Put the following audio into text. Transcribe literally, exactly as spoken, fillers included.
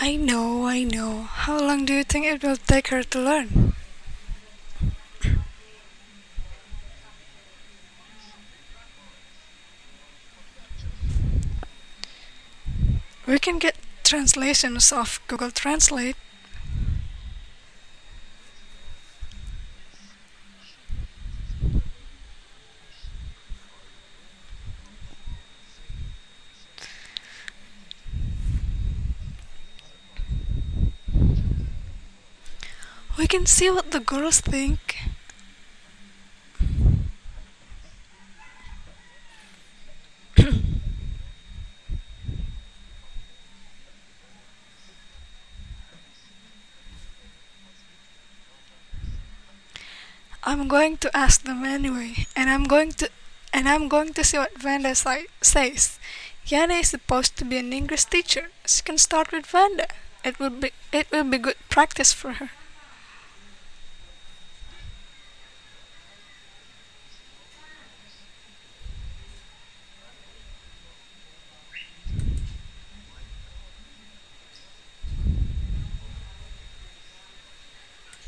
I know, I know. How long do you think it will take her to learn? We can get translations of Google Translate. We can see what the girls think. I'm going to ask them anyway, and I'm going to and I'm going to see what Vanda si- says. Yana is supposed to be an English teacher. She can start with Vanda. It will be it will be good practice for her.